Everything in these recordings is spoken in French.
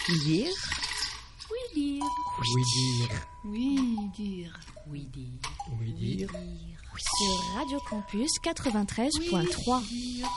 Oui dire. Oui dire. Oui dire. Oui dire. Oui dire. Oui dire. Sur Radio Campus 93.3. Oui dire.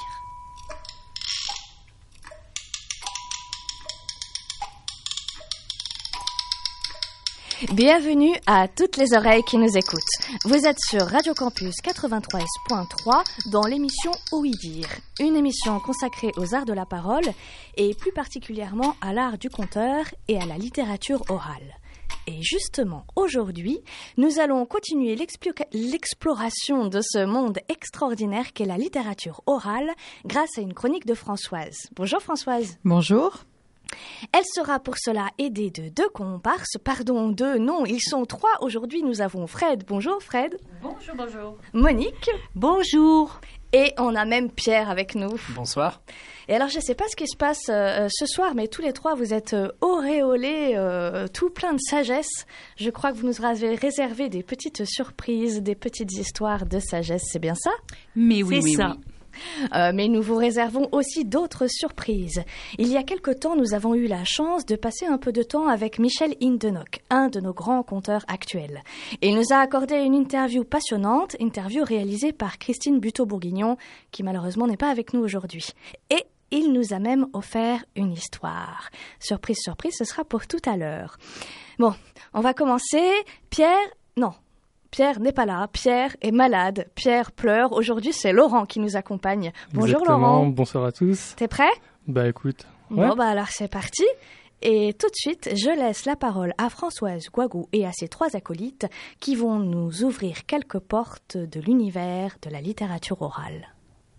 Bienvenue à toutes les oreilles qui nous écoutent. Vous êtes sur Radio Campus 93.3 dans l'émission Oui dire, une émission consacrée aux arts de la parole et plus particulièrement à l'art du conteur et à la littérature orale. Et justement, aujourd'hui, nous allons continuer l'exploration de ce monde extraordinaire qu'est la littérature orale grâce à une chronique de Françoise. Bonjour Françoise. Bonjour. Elle sera pour cela aidée de deux comparses, non, ils sont trois. Aujourd'hui, nous avons Fred. Bonjour Fred. Bonjour, bonjour. Monique. Bonjour. Et on a même Pierre avec nous. Bonsoir. Et alors, je ne sais pas ce qui se passe ce soir, mais tous les trois, vous êtes auréolés, tout plein de sagesse. Je crois que vous nous avez réservé des petites surprises, des petites histoires de sagesse, c'est bien ça ? Mais oui, C'est ça. oui. Mais nous vous réservons aussi d'autres surprises. Il y a quelque temps, nous avons eu la chance de passer un peu de temps avec Michel Hindenock, un de nos grands conteurs actuels. Il nous a accordé une interview passionnante, interview réalisée par Christine Buteau-Bourguignon, qui malheureusement n'est pas avec nous aujourd'hui. Et il nous a même offert une histoire. Surprise, surprise, ce sera pour tout à l'heure. Bon, on va commencer. Pierre n'est pas là, Pierre est malade, Pierre pleure. Aujourd'hui, c'est Laurent qui nous accompagne. Bonjour Exactement. Laurent. Bonsoir à tous. T'es prêt ? Bah écoute. Ouais. Bon, alors c'est parti. Et tout de suite, je laisse la parole à Françoise Guagou et à ses trois acolytes qui vont nous ouvrir quelques portes de l'univers de la littérature orale.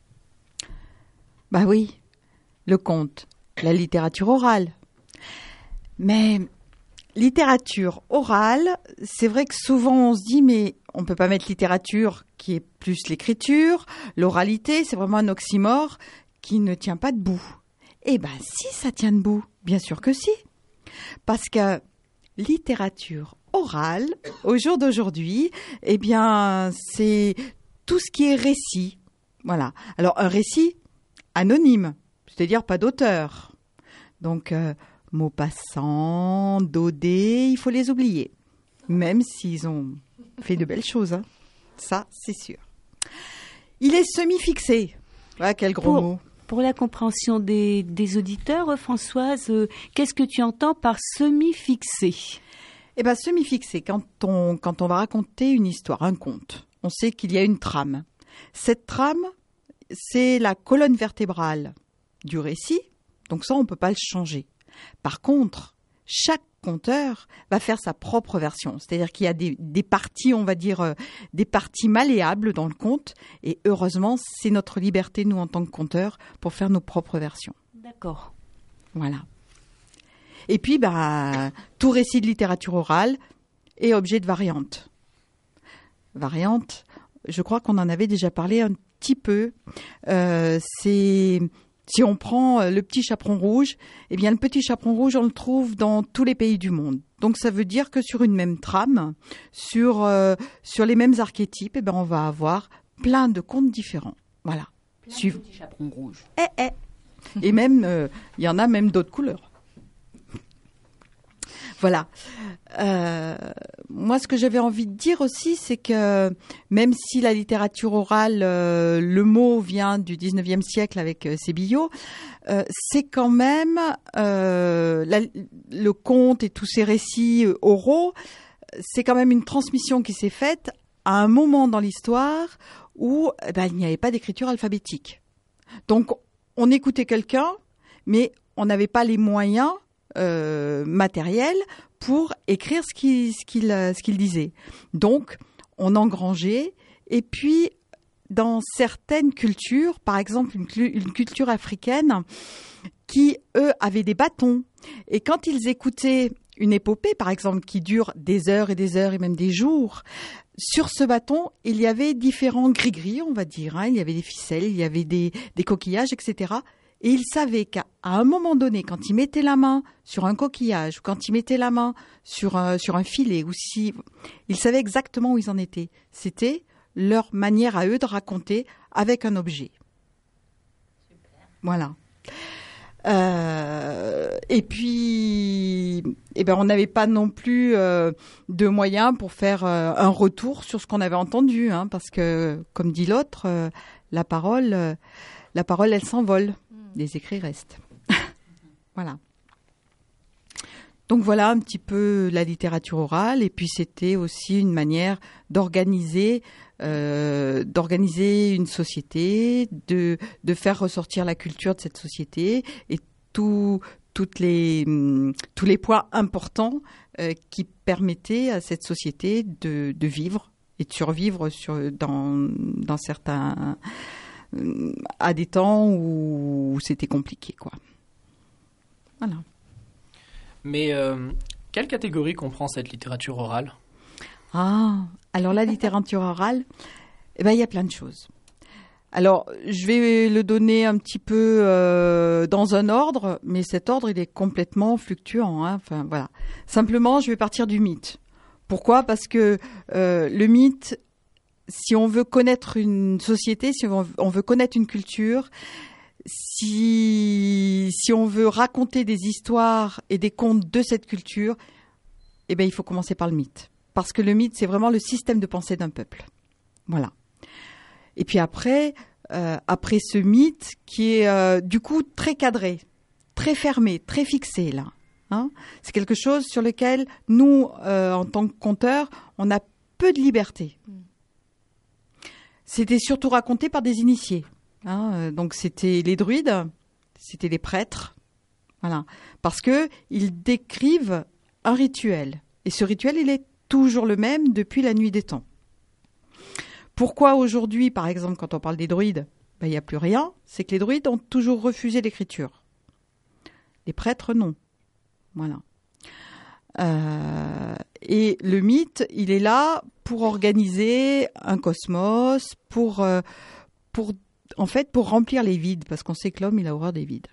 Bah oui, le conte, la littérature orale. Mais littérature orale, c'est vrai que souvent on se dit mais on peut pas mettre littérature qui est plus l'écriture, l'oralité, c'est vraiment un oxymore qui ne tient pas debout. Eh ben si ça tient debout, bien sûr que si. Parce que littérature orale, au jour d'aujourd'hui, eh bien c'est tout ce qui est récit. Voilà. Alors un récit anonyme, c'est-à-dire pas d'auteur. Donc Maupassant, Daudet, il faut les oublier. Même s'ils ont fait de belles choses, hein. Ça, c'est sûr. Il est semi-fixé. Ah, quel gros mot. Pour la compréhension des auditeurs, Françoise, qu'est-ce que tu entends par semi-fixé ? Eh bien, semi-fixé, quand on va raconter une histoire, un conte, on sait qu'il y a une trame. Cette trame, c'est la colonne vertébrale du récit, donc ça, on ne peut pas le changer. Par contre, chaque conteur va faire sa propre version. C'est-à-dire qu'il y a des parties, on va dire, des parties malléables dans le conte. Et heureusement, c'est notre liberté, nous, en tant que conteurs, pour faire nos propres versions. D'accord. Voilà. Et puis, tout récit de littérature orale est objet de variante. Variante, je crois qu'on en avait déjà parlé un petit peu. Si on prend le petit chaperon rouge, eh bien le petit chaperon rouge, on le trouve dans tous les pays du monde. Donc ça veut dire que sur une même trame, sur les mêmes archétypes, eh ben on va avoir plein de contes différents. Voilà. Plein de petits chaperons rouges. Et même, il y en a même d'autres couleurs. Voilà. Moi, ce que j'avais envie de dire aussi, c'est que même si la littérature orale, le mot vient du 19e siècle avec Sébillo, c'est quand même le conte et tous ces récits oraux, c'est quand même une transmission qui s'est faite à un moment dans l'histoire où il n'y avait pas d'écriture alphabétique. Donc, on écoutait quelqu'un, mais on n'avait pas les moyens matériel pour écrire ce qu'il disait. Donc, on engrangeait. Et puis, dans certaines cultures, par exemple une culture africaine, qui, eux, avaient des bâtons. Et quand ils écoutaient une épopée, par exemple, qui dure des heures et même des jours, sur ce bâton, il y avait différents gris-gris, on va dire. Il y avait des ficelles, il y avait des coquillages, etc. Et il savait qu'à un moment donné, quand il mettait la main sur un coquillage, ou quand il mettait la main sur un filet, ou si, il savait exactement où ils en étaient. C'était leur manière à eux de raconter avec un objet. Super. Voilà. Et puis, on n'avait pas non plus de moyens pour faire un retour sur ce qu'on avait entendu, hein, parce que, comme dit l'autre, la parole, elle s'envole, les écrits restent. Voilà. Donc voilà un petit peu la littérature orale, et puis c'était aussi une manière d'organiser une société, de faire ressortir la culture de cette société et tous les points importants qui permettaient à cette société de vivre et de survivre dans certains à des temps où c'était compliqué, quoi. Voilà. Mais quelle catégorie comprend cette littérature orale ? Ah, alors la littérature orale, il y a plein de choses. Alors, je vais le donner un petit peu dans un ordre, mais cet ordre, il est complètement fluctuant, hein. Enfin, voilà. Simplement, je vais partir du mythe. Pourquoi ? Parce que le mythe, si on veut connaître une société, si on veut connaître une culture, si on veut raconter des histoires et des contes de cette culture, il faut commencer par le mythe. Parce que le mythe, c'est vraiment le système de pensée d'un peuple. Voilà. Et puis après ce mythe qui est du coup très cadré, très fermé, très fixé là. Hein, c'est quelque chose sur lequel nous, en tant que conteurs, on a peu de liberté. C'était surtout raconté par des initiés. Hein, donc c'était les druides, c'était les prêtres, voilà, parce que ils décrivent un rituel, et ce rituel il est toujours le même depuis la nuit des temps. Pourquoi aujourd'hui, par exemple, quand on parle des druides, il n'y a plus rien, c'est que les druides ont toujours refusé l'écriture. Les prêtres, non. Voilà. Et le mythe, il est là pour organiser un cosmos, pour remplir les vides, parce qu'on sait que l'homme, il a horreur des vides.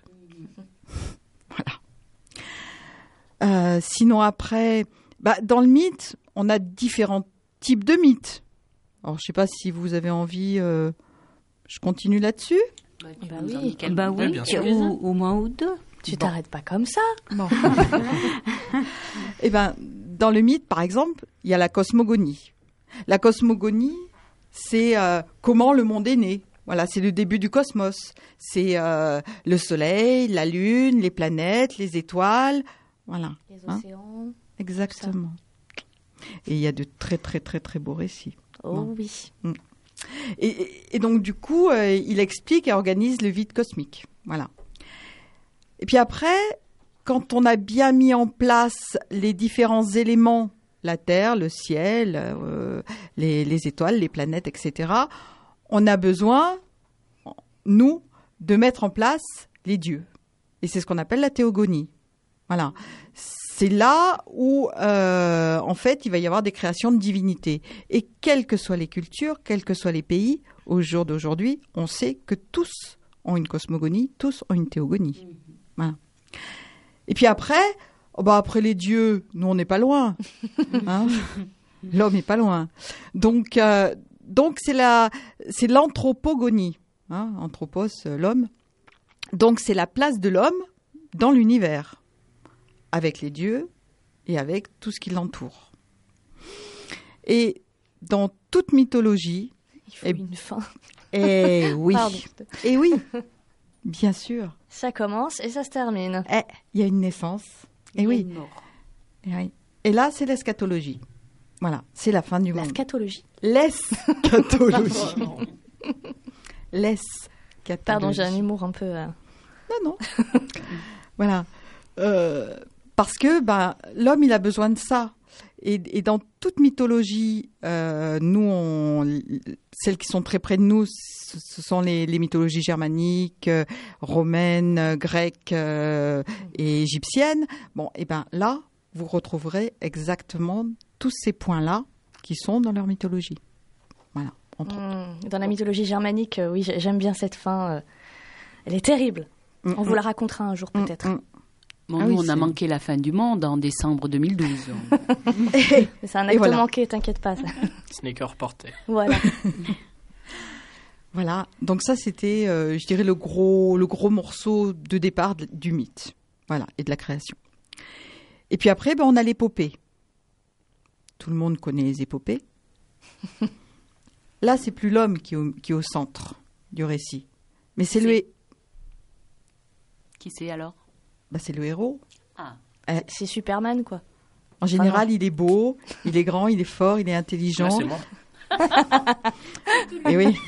Voilà. Sinon, après, dans le mythe, on a différents types de mythes. Alors, je ne sais pas si vous avez envie, je continue là-dessus. Oui, bien sûr. Au moins ou deux. Tu t'arrêtes pas comme ça. Bon. Dans le mythe, par exemple, il y a la cosmogonie. La cosmogonie, c'est comment le monde est né. Voilà, c'est le début du cosmos. C'est le soleil, la lune, les planètes, les étoiles. Voilà. Les océans. Exactement. Et il y a de très, très, très, très beaux récits. Oh oui. Et donc, du coup, il explique et organise le vide cosmique. Voilà. Et puis après, quand on a bien mis en place les différents éléments, la Terre, le ciel, les étoiles, les planètes, etc., on a besoin, nous, de mettre en place les dieux. Et c'est ce qu'on appelle la théogonie. Voilà. C'est là où, en fait, il va y avoir des créations de divinités. Et quelles que soient les cultures, quels que soient les pays, au jour d'aujourd'hui, on sait que tous ont une cosmogonie, tous ont une théogonie. Voilà. Et puis après, après les dieux, nous, on n'est pas loin. Hein. L'homme n'est pas loin. Donc c'est l'anthropogonie. Hein, anthropos, l'homme. Donc, c'est la place de l'homme dans l'univers, avec les dieux et avec tout ce qui l'entoure. Et dans toute mythologie... Il faut une fin. Eh oui. Pardon. Eh oui, bien sûr. Ça commence et ça se termine. Il y a une naissance. Et oui. Et là, c'est l'eschatologie. Voilà, c'est la fin du monde. L'eschatologie. L'eschatologie. L'eschatologie. Pardon, j'ai un humour un peu... Non. Voilà. Parce que l'homme, il a besoin de ça. Et dans toute mythologie, nous, celles qui sont très près de nous, ce sont les mythologies germaniques, romaines, grecques et égyptiennes. Bon, et là, vous retrouverez exactement tous ces points-là qui sont dans leur mythologie. Voilà. Dans la mythologie germanique, oui, j'aime bien cette fin. Elle est terrible. On vous la racontera un jour peut-être. Bon, nous, on a manqué la fin du monde en décembre 2012. C'est un acte manqué, t'inquiète pas. Ça. Ce n'est que reporté. Voilà. Voilà, donc ça c'était, je dirais, le gros morceau de départ du mythe, voilà, et de la création. Et puis après, on a l'épopée. Tout le monde connaît les épopées. Là, c'est plus l'homme qui est au centre du récit, mais c'est Qui c'est alors ? c'est le héros. Ah. C'est Superman, quoi. En général, il est beau, il est grand, il est fort, il est intelligent. Ouais, c'est moi. Et oui.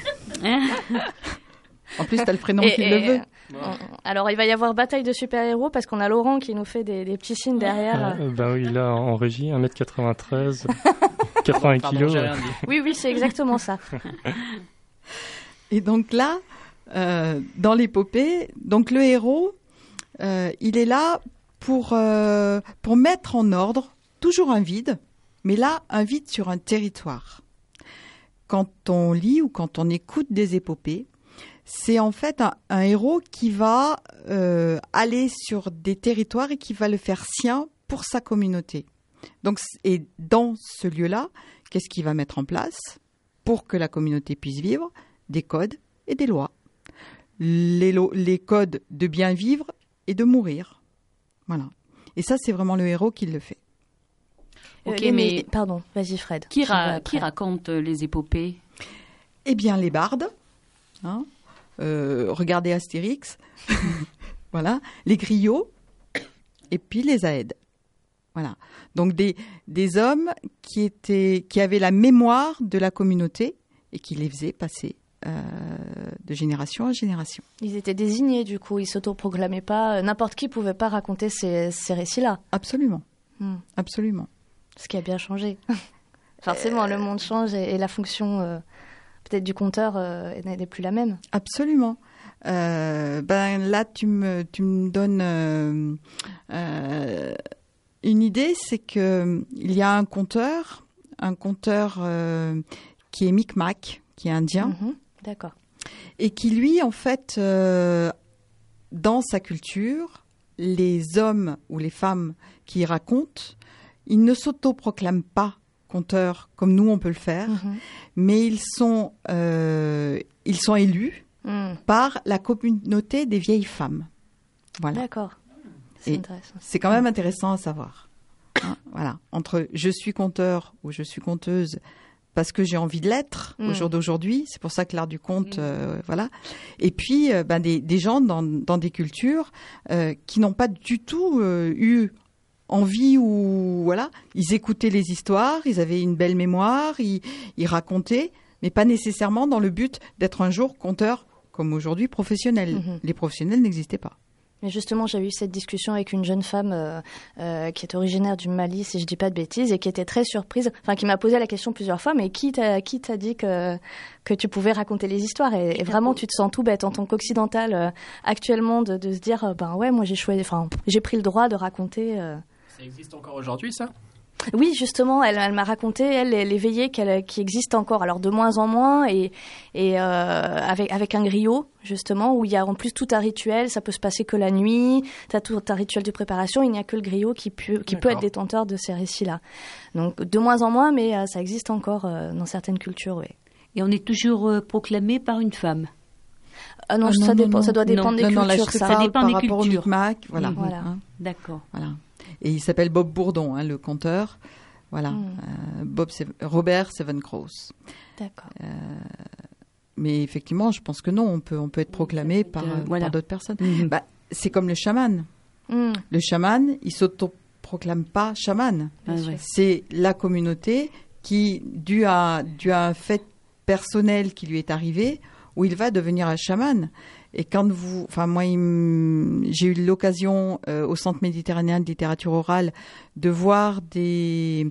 En plus, t'as le prénom qui le veut. Alors, il va y avoir bataille de super-héros parce qu'on a Laurent qui nous fait des petits signes derrière. Oui, là, en régie, 1m93, 80 Pardon, kilos. j'ai rien dit. Oui, c'est exactement ça. Et donc là, dans l'épopée, donc le héros, il est là pour mettre en ordre toujours un vide, mais là, un vide sur un territoire. Quand on lit ou quand on écoute des épopées, c'est en fait un héros qui va aller sur des territoires et qui va le faire sien pour sa communauté. Donc, et dans ce lieu-là, qu'est-ce qu'il va mettre en place pour que la communauté puisse vivre ? Des codes et des lois. Les codes de bien vivre et de mourir. Voilà. Et ça, c'est vraiment le héros qui le fait. Ok, mais pardon, vas-y Fred. Qui raconte les épopées ? Eh bien, les bardes. Hein, regardez Astérix. Voilà. Les griots. Et puis les aèdes. Voilà. Donc des hommes qui avaient la mémoire de la communauté et qui les faisaient passer de génération en génération. Ils étaient désignés, du coup, ils s'autoproclamaient pas. N'importe qui pouvait pas raconter ces récits-là. Absolument. Absolument. Ce qui a bien changé. Forcément, le monde change et la fonction peut-être du conteur n'est plus la même. Absolument. Là, tu me donnes une idée, c'est que il y a un conteur qui est Micmac, qui est indien. D'accord. Et qui, lui, en fait, dans sa culture, les hommes ou les femmes qui racontent, ils ne s'autoproclament pas conteurs comme nous on peut le faire, mais ils sont élus par la communauté des vieilles femmes. Voilà. D'accord. C'est intéressant. C'est quand même intéressant à savoir. Hein, voilà. Entre je suis conteur ou je suis conteuse parce que j'ai envie de l'être au jour d'aujourd'hui, c'est pour ça que l'art du conte, voilà. Et puis des gens dans des cultures qui n'ont pas du tout eu envie ou voilà, ils écoutaient les histoires, ils avaient une belle mémoire, ils racontaient, mais pas nécessairement dans le but d'être un jour conteur comme aujourd'hui professionnel. Les professionnels n'existaient pas. Mais justement, j'avais eu cette discussion avec une jeune femme qui est originaire du Mali, si je dis pas de bêtises, et qui était très surprise, enfin qui m'a posé la question plusieurs fois, mais qui t'a dit que tu pouvais raconter les histoires et vraiment tu te sens tout bête en tant qu'occidental actuellement de se dire ouais, moi j'ai pris le droit de raconter. Ça existe encore aujourd'hui, ça ? Oui, justement, elle m'a raconté, les veillées qui existent encore, alors de moins en moins, et avec un griot, justement, où il y a en plus tout un rituel, ça peut se passer que la nuit, tu as tout un rituel de préparation, il n'y a que le griot qui peut être détenteur de ces récits-là. Donc de moins en moins, mais ça existe encore dans certaines cultures, oui. Et on est toujours proclamé par une femme. Ah non, ça doit dépendre des cultures, ça dépend des rapport cultures. Au Micmac, voilà. Voilà. Hein, D'accord. voilà. Et il s'appelle Bob Bourdon, hein, le conteur. Voilà, Robert Sevencross. D'accord. Mais effectivement, je pense que non, on peut être proclamé par d'autres personnes. C'est comme le chaman. Le chaman, il s'autoproclame pas chaman. C'est la communauté qui, dû à un fait personnel qui lui est arrivé, où il va devenir un chaman. Et quand moi, j'ai eu l'occasion au Centre méditerranéen de littérature orale de voir des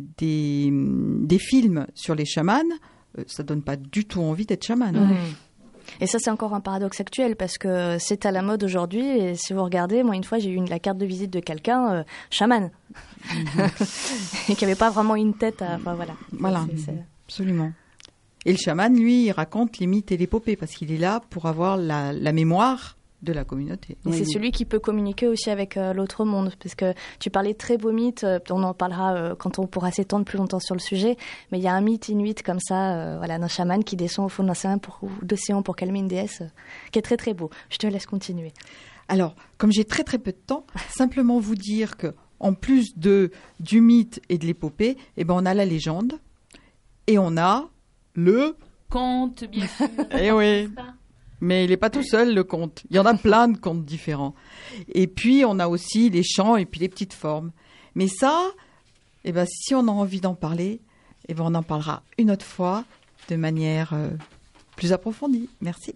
films sur les chamans. Ça donne pas du tout envie d'être chaman. Et ça, c'est encore un paradoxe actuel parce que c'est à la mode aujourd'hui. Et si vous regardez, moi, une fois, j'ai eu la carte de visite de quelqu'un, chaman, et qui n'avait pas vraiment une tête à. Enfin, voilà. Voilà, absolument. Et le chaman, lui, il raconte les mythes et l'épopée parce qu'il est là pour avoir la mémoire de la communauté. Et c'est celui qui peut communiquer aussi avec l'autre monde, parce que tu parlais de très beaux mythes, on en parlera quand on pourra s'étendre plus longtemps sur le sujet, mais il y a un mythe inuit comme ça, d'un chaman qui descend au fond de l'océan pour calmer une déesse, qui est très très beau. Je te laisse continuer. Alors, comme j'ai très très peu de temps, simplement vous dire que en plus du mythe et de l'épopée, on a la légende et on a le conte, bien sûr. Eh oui. Mais il n'est pas tout seul, le conte. Il y en a plein de contes différents. Et puis, on a aussi les chants et puis les petites formes. Mais ça, si on a envie d'en parler, on en parlera une autre fois de manière plus approfondie. Merci.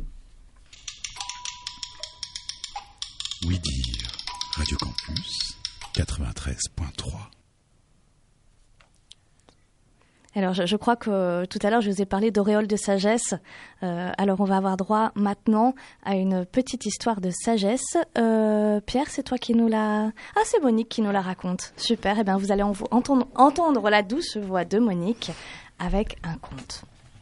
Oui dire, Radio Campus 93.3. Alors, je crois que tout à l'heure, je vous ai parlé d'auréole de sagesse. Alors, on va avoir droit maintenant à une petite histoire de sagesse. Pierre, c'est toi qui nous la... Ah, c'est Monique qui nous la raconte. Super. Vous allez entendre la douce voix de Monique avec un conte.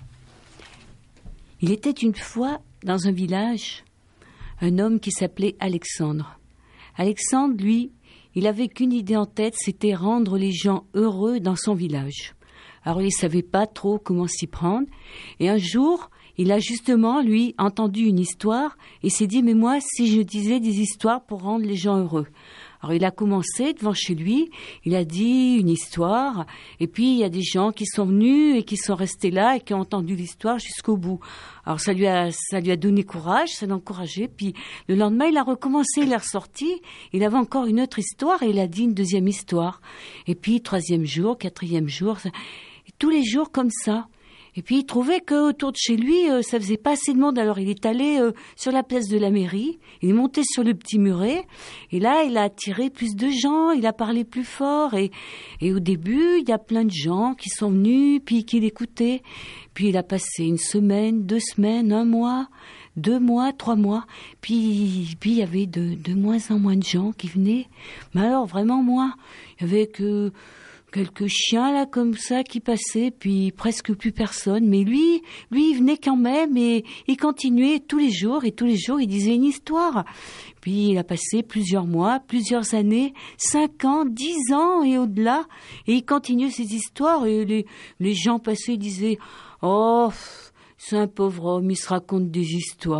Il était une fois, dans un village, un homme qui s'appelait Alexandre. Alexandre, lui, il avait qu'une idée en tête, c'était rendre les gens heureux dans son village. Alors, il ne savait pas trop comment s'y prendre. Et un jour, il a justement, lui, entendu une histoire et s'est dit, mais moi, si je disais des histoires pour rendre les gens heureux. Alors, il a commencé devant chez lui, il a dit une histoire, et puis il y a des gens qui sont venus et qui sont restés là et qui ont entendu l'histoire jusqu'au bout. Alors, ça lui a donné courage, ça l'a encouragé, puis le lendemain, il a recommencé, il est ressorti, il avait encore une autre histoire et il a dit une deuxième histoire. Et puis, 3e jour, 4e jour, tous les jours comme ça. Et puis il trouvait qu'autour de chez lui, ça faisait pas assez de monde. Alors il est allé sur la place de la mairie, il est monté sur le petit muret, et là il a attiré plus de gens, il a parlé plus fort. Et au début, il y a plein de gens qui sont venus, puis qui l'écoutaient. Puis il a passé 1 semaine, 2 semaines, 1 mois, 2 mois, 3 mois. Puis il y avait de moins en moins de gens qui venaient. Mais alors vraiment moins. Il y avait que quelques chiens là comme ça qui passaient, puis presque plus personne. Mais lui il venait quand même et il continuait tous les jours il disait une histoire. Puis il a passé plusieurs mois, plusieurs années, 5 ans, 10 ans et au-delà, et il continuait ses histoires et les gens passaient, ils disaient « Oh, c'est un pauvre homme, il se raconte des histoires. »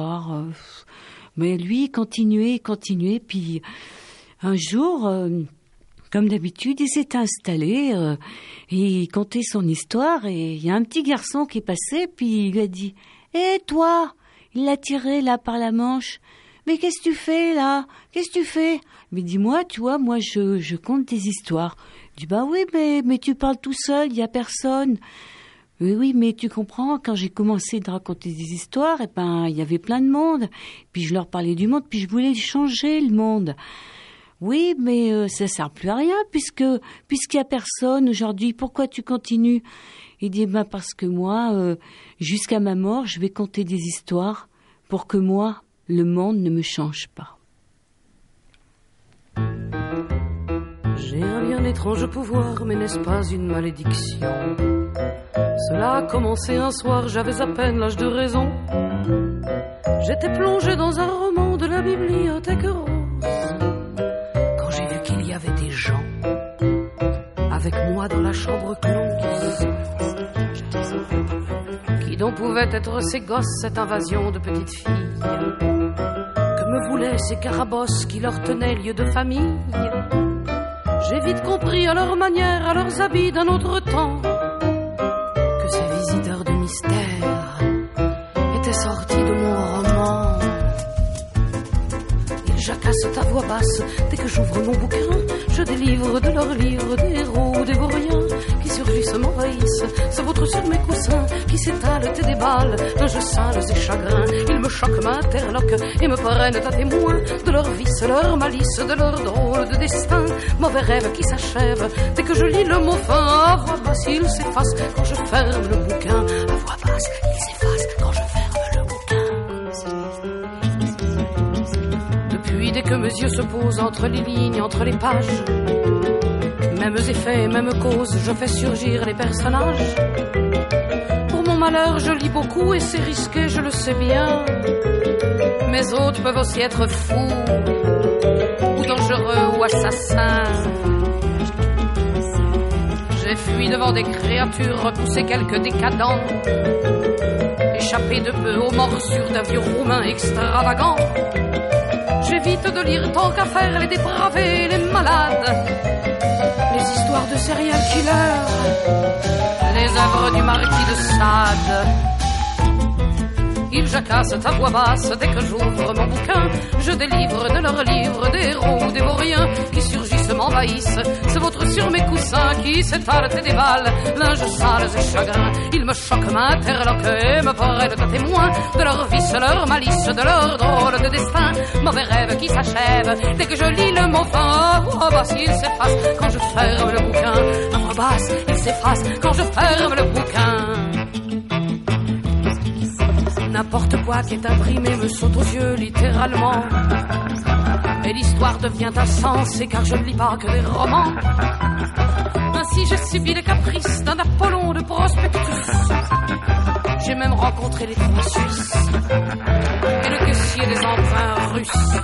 Mais lui, il continuait, puis un jour... Comme d'habitude, il s'est installé et il contait son histoire et il y a un petit garçon qui est passé puis il lui a dit « Hé, toi !» Il l'a tiré là par la manche. « Mais qu'est-ce que tu fais là ? Qu'est-ce que tu fais ?» Mais dis-moi, tu vois, moi je compte tes histoires. Il dit « Bah oui, mais tu parles tout seul, il n'y a personne. » Oui, mais tu comprends, quand j'ai commencé de raconter des histoires, il y avait plein de monde. Puis je leur parlais du monde, puis je voulais changer le monde. Oui, mais ça sert plus à rien puisqu'il y a personne aujourd'hui. Pourquoi tu continues ? Il dit parce que moi, jusqu'à ma mort, je vais conter des histoires pour que moi, le monde ne me change pas. J'ai un bien étrange pouvoir, mais n'est-ce pas une malédiction ? Cela a commencé un soir, j'avais à peine l'âge de raison. J'étais plongé dans un roman de la bibliothèque rose. Il y avait des gens avec moi dans la chambre close. Qui donc pouvaient être ces gosses, cette invasion de petites filles? Que me voulaient ces carabosses qui leur tenaient lieu de famille? J'ai vite compris à leur manière, à leurs habits d'un autre temps, que ces visiteurs de mystère étaient sortis de mon roman. Jacasse ta voix basse, dès que j'ouvre mon bouquin, je délivre de leurs livres des héros ou des vauriens qui surgissent, m'envahissent, se vautrent sur mes coussins, qui s'étalent et déballent d'un jeu sales et chagrins. Ils me choquent, m'interloquent et me prennent à témoin de leurs vices, leur malice, de leur drôle de destin. Mauvais rêve qui s'achève dès que je lis le mot fin. À voix basse, il s'efface quand je ferme le bouquin. À voix basse, il s'efface quand je ferme le bouquin. Dès que mes yeux se posent entre les lignes, entre les pages, mêmes effets, mêmes causes, je fais surgir les personnages. Pour mon malheur, je lis beaucoup et c'est risqué, je le sais bien. mes hôtes peuvent aussi être fous, ou dangereux, ou assassins. J'ai fui devant des créatures, repoussé quelques décadents, échappé de peu aux morsures d'un vieux roumain extravagant. J'évite de lire tant qu'à faire les dépravés, les malades, les histoires de serial killers, les œuvres du marquis de Sade. Ils jacassent à voix basse dès que j'ouvre mon bouquin. Je délivre de leurs livres des héros, des vauriens qui surgissent, m'envahissent, se vautrent sur mes coussins, qui s'étalent et dévalent, linges sales et chagrins. Ils me choquent, m'interloquent et me prennent à témoin de leur vice, leur malice, de leur drôle de destin. Mauvais rêve qui s'achève dès que je lis le mot fin. À voix basse, il s'efface quand je ferme le bouquin. À voix basse, il s'efface quand je ferme le bouquin. N'importe quoi qui est imprimé me saute aux yeux littéralement, et l'histoire devient insensée car je ne lis pas que des romans. Ainsi j'ai subi les caprices d'un Apollon de prospectus. J'ai même rencontré les trois Suisses et le caissier des emprunts russes.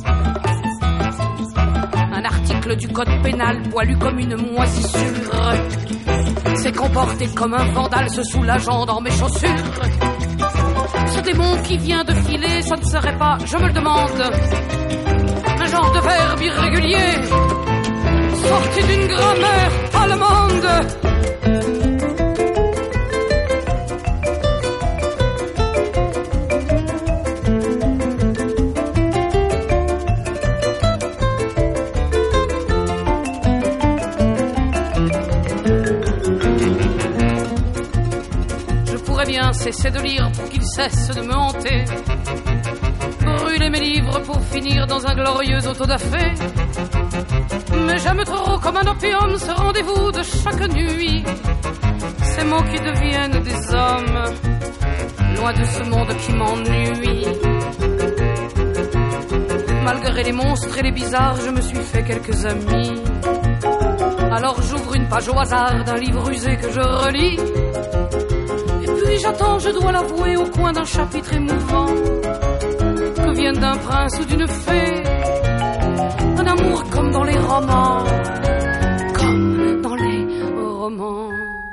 Un article du code pénal poilu comme une moisissure s'est comporté comme un vandale se soulageant dans mes chaussures. Ce démon qui vient de filer, ça ne serait pas, je me le demande, un genre de verbe irrégulier sorti d'une grammaire allemande. Cesser de lire pour qu'il cesse de me hanter, brûler mes livres pour finir dans un glorieux autodafé. Mais j'aime trop comme un opium ce rendez-vous de chaque nuit, ces mots qui deviennent des hommes, loin de ce monde qui m'ennuie. Malgré les monstres et les bizarres, je me suis fait quelques amis. Alors j'ouvre une page au hasard d'un livre usé que je relis. Puis j'attends, je dois l'avouer, au coin d'un chapitre émouvant, que vienne d'un prince ou d'une fée, un amour comme dans les romans, comme dans les romans.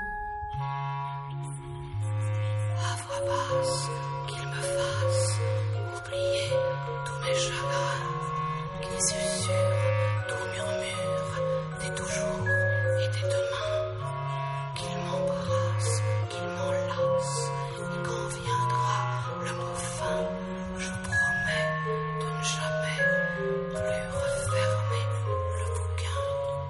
À voix basse, qu'il me fasse oublier tous mes chagrins, qu'il susurre, tout murmure, des toujours et des demain, qu'il m'embrasse, qu'il m'enlace, et quand viendra le mot fin, je promets de ne jamais plus refermer le bouquin.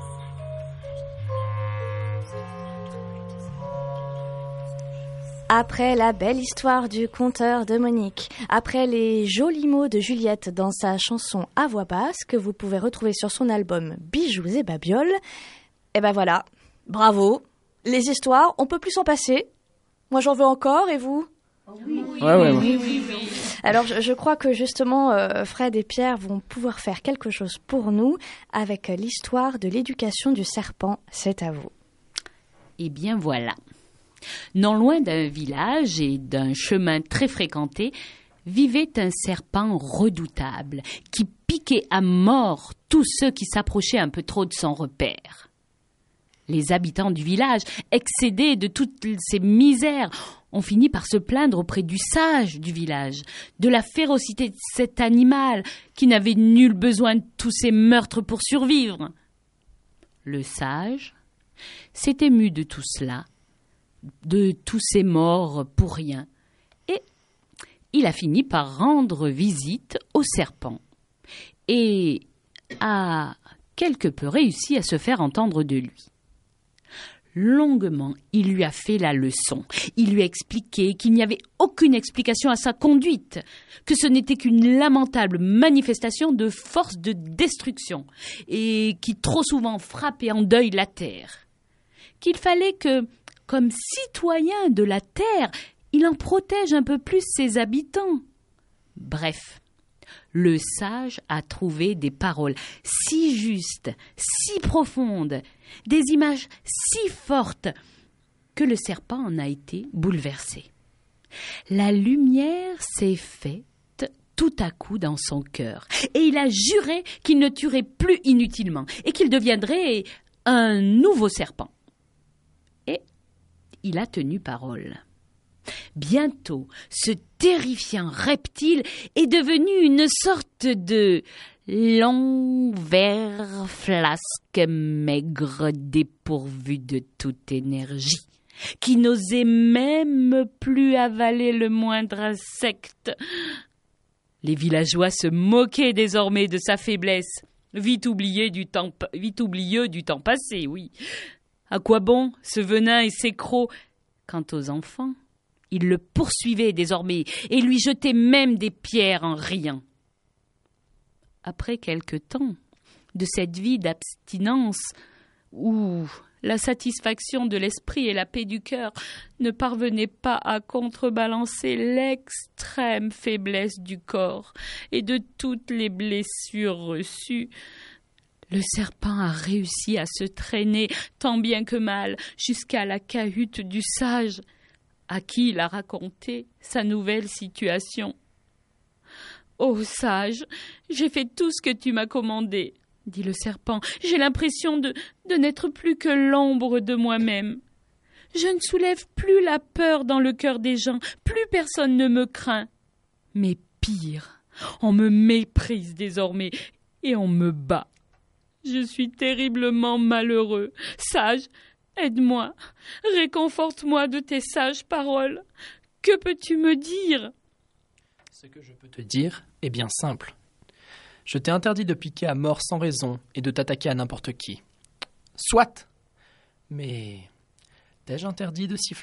Après la belle histoire du conteur de Monique, après les jolis mots de Juliette dans sa chanson à voix basse que vous pouvez retrouver sur son album Bijoux et Babioles, et ben voilà, bravo, les histoires, on peut plus s'en passer. Moi j'en veux encore, et vous ? Oui. Oui. Alors je crois que justement Fred et Pierre vont pouvoir faire quelque chose pour nous avec l'histoire de l'éducation du serpent. C'est à vous. Eh bien voilà. Non loin d'un village et d'un chemin très fréquenté, vivait un serpent redoutable qui piquait à mort tous ceux qui s'approchaient un peu trop de son repère. Les habitants du village, excédés de toutes ces misères, ont fini par se plaindre auprès du sage du village, de la férocité de cet animal qui n'avait nul besoin de tous ces meurtres pour survivre. Le sage s'est ému de tout cela, de tous ces morts pour rien, et il a fini par rendre visite au serpent et a quelque peu réussi à se faire entendre de lui. Longuement, il lui a fait la leçon. Il lui a expliqué qu'il n'y avait aucune explication à sa conduite, que ce n'était qu'une lamentable manifestation de force de destruction et qui trop souvent frappe et endeuille la terre. Qu'il fallait que, comme citoyen de la terre, il en protège un peu plus ses habitants. Bref, le sage a trouvé des paroles si justes, si profondes, des images si fortes, que le serpent en a été bouleversé. La lumière s'est faite tout à coup dans son cœur. Et il a juré qu'il ne tuerait plus inutilement et qu'il deviendrait un nouveau serpent. Et il a tenu parole. Bientôt, ce terrifiant reptile est devenu une sorte de long ver flasque maigre dépourvu de toute énergie, qui n'osait même plus avaler le moindre insecte. Les villageois se moquaient désormais de sa faiblesse, vite oublieux du temps passé, oui. À quoi bon ce venin et ces crocs? Quant aux enfants, ils le poursuivaient désormais et lui jetaient même des pierres en riant. Après quelque temps de cette vie d'abstinence, où la satisfaction de l'esprit et la paix du cœur ne parvenaient pas à contrebalancer l'extrême faiblesse du corps et de toutes les blessures reçues, le serpent a réussi à se traîner tant bien que mal jusqu'à la cahute du sage, à qui il a raconté sa nouvelle situation. « Ô sage, j'ai fait tout ce que tu m'as commandé, » dit le serpent. « J'ai l'impression de n'être plus que l'ombre de moi-même. Je ne soulève plus la peur dans le cœur des gens, plus personne ne me craint. Mais pire, on me méprise désormais et on me bat. Je suis terriblement malheureux. Sage, aide-moi, réconforte-moi de tes sages paroles. Que peux-tu me dire ? » Ce que je peux te dire est bien simple. Je t'ai interdit de piquer à mort sans raison et de t'attaquer à n'importe qui. Soit. Mais t'ai-je interdit de siffler ?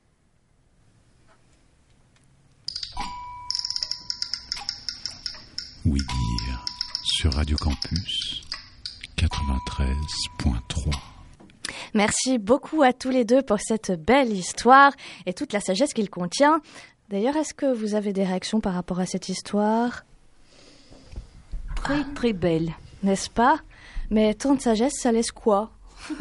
Oui dire sur Radio Campus 93.3. Merci beaucoup à tous les deux pour cette belle histoire et toute la sagesse qu'il contient. D'ailleurs, est-ce que vous avez des réactions par rapport à cette histoire ? Très, très belle. N'est-ce pas ? Mais tant de sagesse, ça laisse quoi ?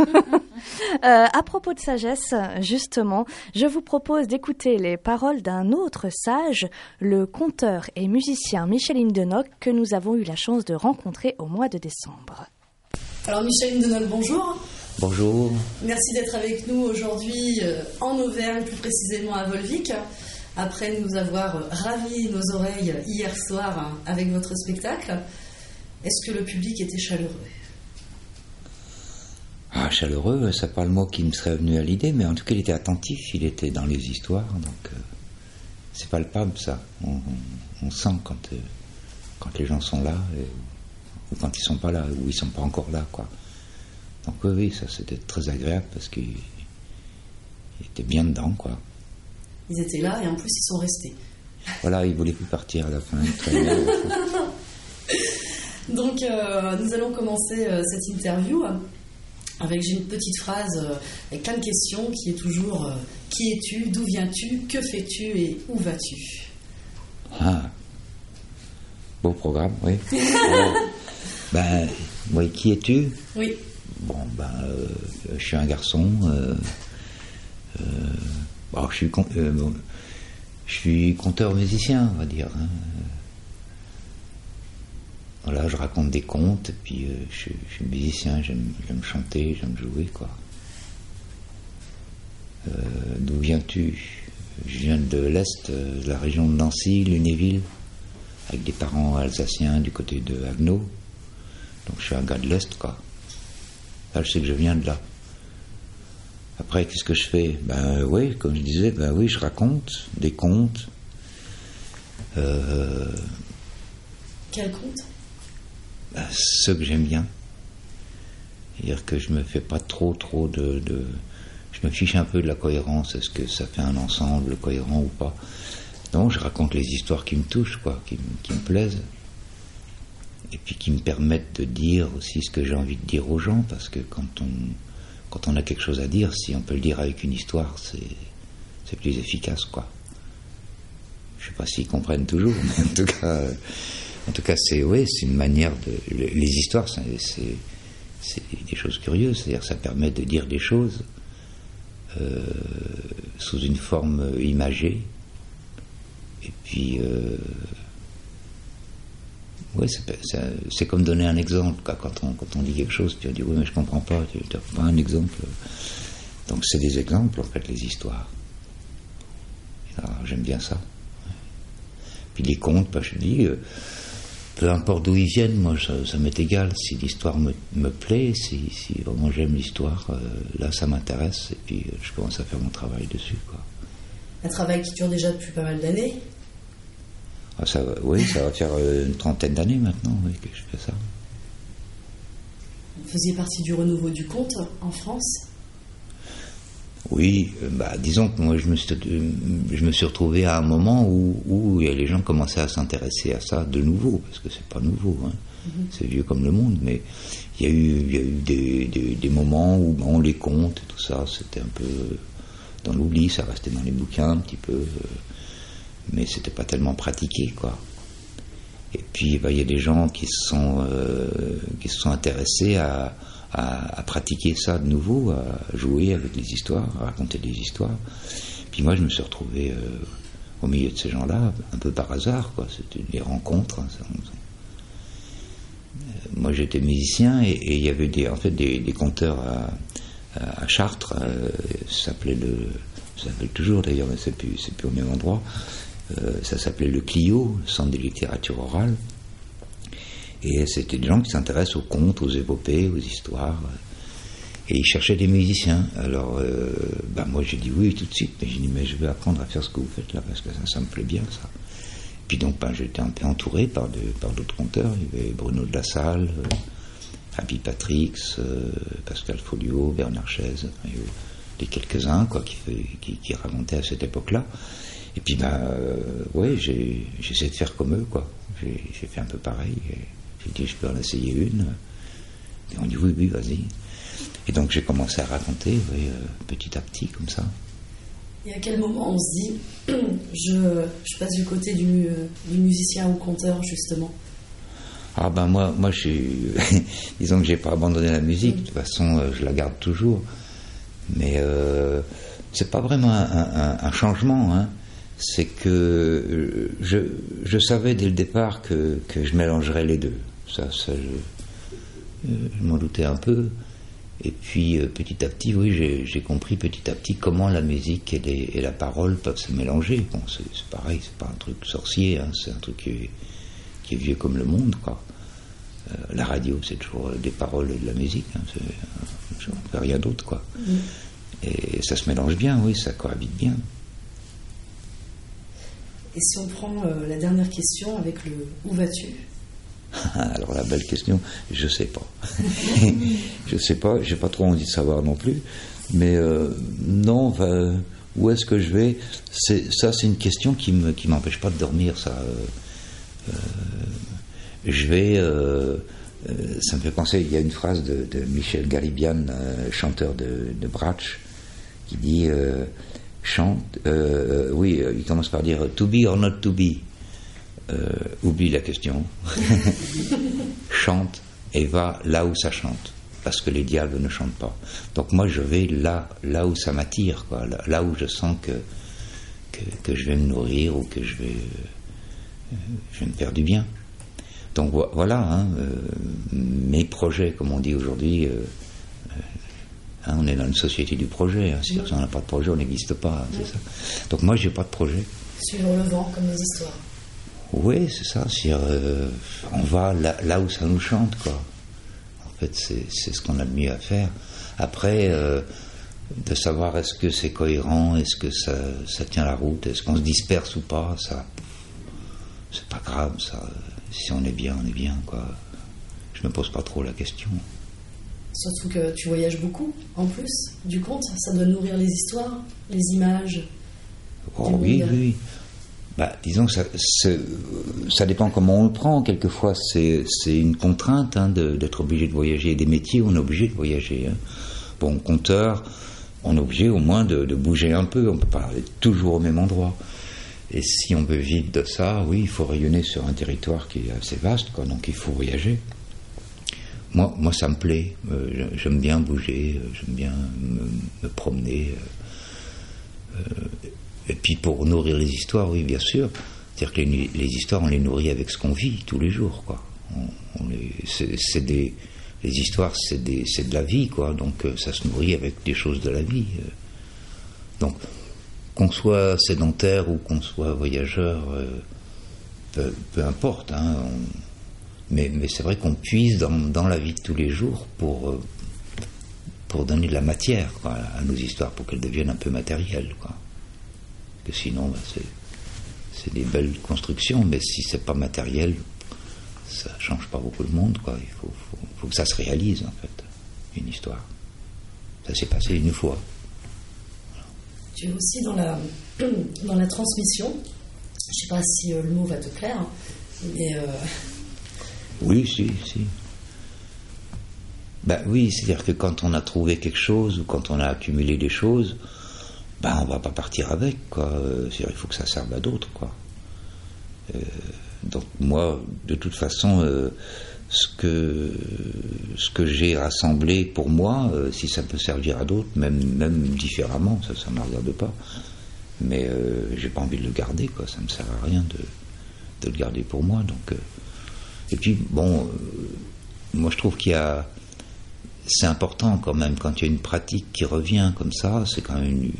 À propos de sagesse, justement, je vous propose d'écouter les paroles d'un autre sage, le conteur et musicien Micheline Denoc, que nous avons eu la chance de rencontrer au mois de décembre. Alors Micheline Denoc, bonjour. Bonjour. Merci d'être avec nous aujourd'hui en Auvergne, plus précisément à Volvic, après nous avoir ravi nos oreilles hier soir avec votre spectacle. Est-ce que le public était chaleureux ? Ah, chaleureux, c'est pas le mot qui me serait venu à l'idée, mais en tout cas il était attentif, il était dans les histoires, donc c'est palpable ça. On sent quand les gens sont là, ou quand ils sont pas là, ou ils sont pas encore là, quoi. Donc oui, ça c'était très agréable parce qu'ils étaient bien dedans, quoi. Ils étaient là et en plus ils sont restés. Voilà, ils voulaient plus partir à la fin. Donc nous allons commencer cette interview avec j'ai une petite phrase avec plein de questions qui est toujours qui es-tu, d'où viens-tu, que fais-tu et où vas-tu ? Ah, beau programme, oui. Oui, qui es-tu ? Oui. Bon, je suis un garçon. Je suis conteur-musicien, on va dire. Hein. Voilà, je raconte des contes, et puis je suis musicien, j'aime chanter, j'aime jouer, quoi. D'où viens-tu ? Je viens de l'Est, de la région de Nancy, Lunéville, avec des parents alsaciens du côté de Haguenau. Donc je suis un gars de l'Est, quoi. Là, je sais que je viens de là. Après, qu'est-ce que je fais ? Oui, comme je disais, oui, je raconte des contes. Quels contes ? Ceux que j'aime bien. C'est-à-dire que je me fais pas trop de... Je me fiche un peu de la cohérence. Est-ce que ça fait un ensemble cohérent ou pas ? Non, je raconte les histoires qui me touchent, quoi, qui me plaisent. Et puis qui me permettent de dire aussi ce que j'ai envie de dire aux gens, parce que quand on a quelque chose à dire, si on peut le dire avec une histoire, c'est plus efficace, quoi. Je sais pas s'ils comprennent toujours, mais en tout cas, c'est une manière de... Les histoires, c'est des choses curieuses, c'est-à-dire que ça permet de dire des choses sous une forme imagée, et puis Ouais, c'est comme donner un exemple. Quand on dit quelque chose, tu vas dire oui, mais je comprends pas. Tu n'as pas un exemple. Donc c'est des exemples en fait, les histoires. Alors, j'aime bien ça. Puis les contes, je dis, peu importe d'où ils viennent, moi ça m'est égal. Si l'histoire me plaît, si vraiment j'aime l'histoire, là ça m'intéresse et puis je commence à faire mon travail dessus, quoi. Un travail qui dure déjà depuis pas mal d'années. Oui, ça va faire une 30aine d'années maintenant, oui, que je fais ça. Vous faisiez partie du renouveau du conte en France ? Oui, disons que moi je me suis retrouvé à un moment où les gens commençaient à s'intéresser à ça de nouveau, parce que c'est pas nouveau, hein. C'est vieux comme le monde, mais il y a eu des moments où les contes et tout ça, c'était un peu dans l'oubli, ça restait dans les bouquins un petit peu, mais c'était pas tellement pratiqué, quoi. Et puis il y a des gens qui se sont intéressés à pratiquer ça de nouveau, à jouer avec les histoires, à raconter des histoires. Puis moi je me suis retrouvé au milieu de ces gens-là un peu par hasard, quoi. C'était des rencontres, hein. Moi j'étais musicien et il y avait des conteurs à Chartres, ça s'appelle toujours d'ailleurs, mais c'est plus au même endroit. Ça s'appelait le Clio, le Centre de littérature orale. Et c'était des gens qui s'intéressent aux contes, aux épopées, aux histoires. Et ils cherchaient des musiciens. Alors, moi j'ai dit oui tout de suite. Mais j'ai dit, mais je vais apprendre à faire ce que vous faites là, parce que ça me plaît bien, ça. Puis donc, j'étais un peu entouré par d'autres conteurs. Il y avait Bruno de la Salle, Happy Patrix, Pascal Folliot, Bernard Chaise, les quelques-uns, quoi, qui racontaient à cette époque-là. Et puis, j'ai essayé de faire comme eux, quoi. J'ai fait un peu pareil. J'ai dit, je peux en essayer une. Et on dit, oui, vas-y. Et donc, j'ai commencé à raconter, petit à petit, comme ça. Et à quel moment on se dit, je passe du côté du musicien ou conteur, justement ? Moi, disons que j'ai pas abandonné la musique. De toute façon, je la garde toujours. Mais c'est pas vraiment un changement, hein. C'est que je savais dès le départ que je mélangerais les deux. Ça je m'en doutais un peu. Et puis petit à petit, oui, j'ai compris petit à petit comment la musique et la parole peuvent se mélanger. Bon, c'est pareil, c'est pas un truc sorcier, hein, c'est un truc qui est vieux comme le monde, quoi. La radio, c'est toujours des paroles et de la musique, hein, je ne fais rien d'autre, quoi. Et ça se mélange bien, oui, ça cohabite bien. Et si on prend la dernière question avec le « Où vas-tu » ? Alors la belle question, je sais pas. Je sais pas, j'ai pas trop envie de savoir non plus. Mais non, où est-ce que je vais ? C'est une question qui m'empêche pas de dormir, ça. Je vais... ça me fait penser, il y a une phrase de Michel Galibian, chanteur de Bratsch, qui dit... il commence par dire « to be or not to be ». Oublie la question. Chante et va là où ça chante, parce que les diables ne chantent pas. Donc moi je vais là où ça m'attire, quoi, là où je sens que je vais me nourrir ou que je vais me faire du bien. Donc voilà, hein, mes projets, comme on dit aujourd'hui, on est dans une société du projet, hein, si on n'a pas de projet, on n'existe pas, hein, c'est ça. Donc moi j'ai pas de projet. Suivre le vent comme les histoires. Oui, c'est ça. On va là où ça nous chante, quoi. En fait, c'est ce qu'on a de mieux à faire. Après, de savoir est-ce que c'est cohérent, est-ce que ça tient la route, est-ce qu'on se disperse ou pas, ça, c'est pas grave, ça. Si on est bien, quoi. Je me pose pas trop la question. Surtout que tu voyages beaucoup, en plus, du conte. Ça doit nourrir les histoires, les images. Oh oui. Disons que ça dépend comment on le prend. Quelquefois, c'est une contrainte, hein, d'être obligé de voyager. Des métiers, on est obligé de voyager, hein. Bon, conteur, on est obligé au moins de bouger un peu. On ne peut pas aller toujours au même endroit. Et si on veut vivre de ça, oui, il faut rayonner sur un territoire qui est assez vaste, quoi. Donc il faut voyager. Moi, ça me plaît. J'aime bien bouger, j'aime bien me promener. Et puis pour nourrir les histoires, oui, bien sûr. C'est-à-dire que les histoires, on les nourrit avec ce qu'on vit tous les jours, quoi. Les histoires, c'est de la vie, quoi. Donc ça se nourrit avec des choses de la vie. Donc qu'on soit sédentaire ou qu'on soit voyageur, peu importe. Hein, mais c'est vrai qu'on puise dans la vie de tous les jours pour donner de la matière, quoi, à nos histoires, pour qu'elles deviennent un peu matérielles, quoi. Parce que sinon, c'est des belles constructions, mais si c'est pas matériel, ça change pas beaucoup le monde, quoi. Il faut que ça se réalise, en fait, une histoire. Ça s'est passé une fois. Voilà. Tu es aussi dans la transmission. Je sais pas si le mot va te plaire, mais... Oui, si. Ben oui, c'est-à-dire que quand on a trouvé quelque chose, ou quand on a accumulé des choses, on va pas partir avec, quoi. C'est-à-dire qu'il faut que ça serve à d'autres, quoi. Donc moi, de toute façon, ce que j'ai rassemblé pour moi, si ça peut servir à d'autres, même différemment, ça ne me regarde pas. Mais j'ai pas envie de le garder, quoi. Ça me sert à rien de le garder pour moi. Donc, et puis bon, moi je trouve c'est important quand même quand il y a une pratique qui revient comme ça, c'est quand même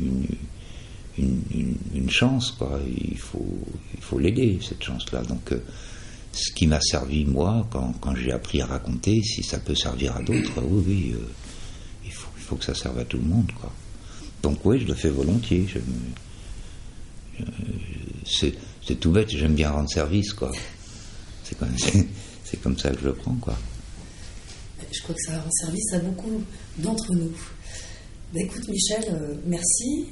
une chance, quoi. Il faut l'aider, cette chance-là. Donc ce qui m'a servi moi quand j'ai appris à raconter, si ça peut servir à d'autres, oui, il faut que ça serve à tout le monde, quoi. Donc oui, je le fais volontiers. C'est tout bête, j'aime bien rendre service, quoi. C'est comme ça que je le prends, quoi. Je crois que ça rend service à beaucoup d'entre nous. Écoute Michel, merci.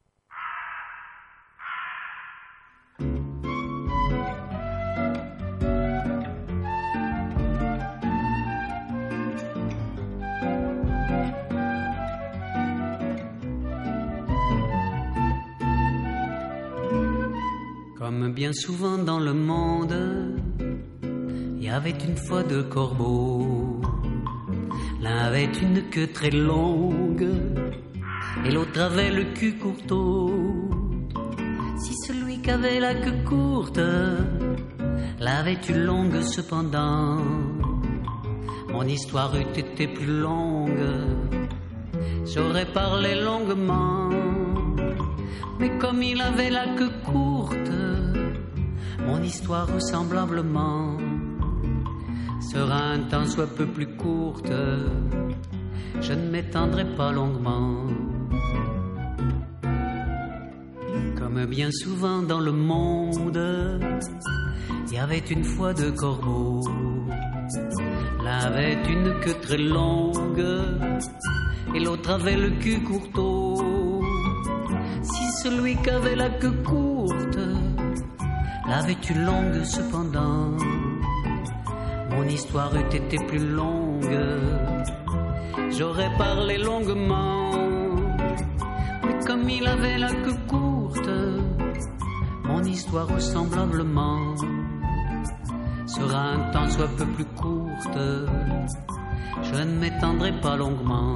Comme bien souvent dans le monde, il y avait une fois deux corbeaux. L'un avait une queue très longue et l'autre avait le cul courteau. Si celui qui avait la queue courte l'avait eu longue cependant, mon histoire eût été plus longue, j'aurais parlé longuement. Mais comme il avait la queue courte, mon histoire vraisemblablement sera un tant soit peu plus courte, je ne m'étendrai pas longuement. Comme bien souvent dans le monde, il y avait une fois deux corbeaux. L'un avait une queue très longue et l'autre avait le cul courteau. Si celui qui avait la queue courte l'avait eu longue cependant, mon histoire eût été plus longue, j'aurais parlé longuement. Mais comme il avait la queue courte, mon histoire vraisemblablement sera un tant soit peu plus courte, je ne m'étendrai pas longuement.